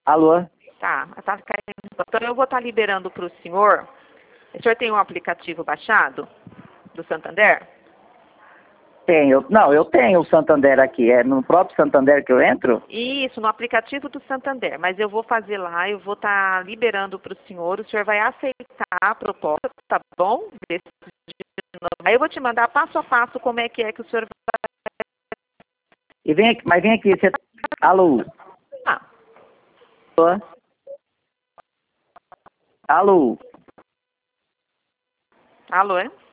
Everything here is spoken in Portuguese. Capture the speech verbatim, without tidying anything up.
Alô? Tá, tá caindo. Então eu vou estar liberando para o senhor. O senhor tem um aplicativo baixado do Santander? Tenho. Não, eu tenho o Santander aqui. É no próprio Santander que eu entro? Isso, no aplicativo do Santander. Mas eu vou fazer lá, eu vou estar liberando para o senhor. O senhor vai aceitar a proposta, tá bom? Aí eu vou te mandar passo a passo como é que é que o senhor vai. E vem aqui, mas vem aqui, você... Alô? Ah. Alô? Alô? Alô, é?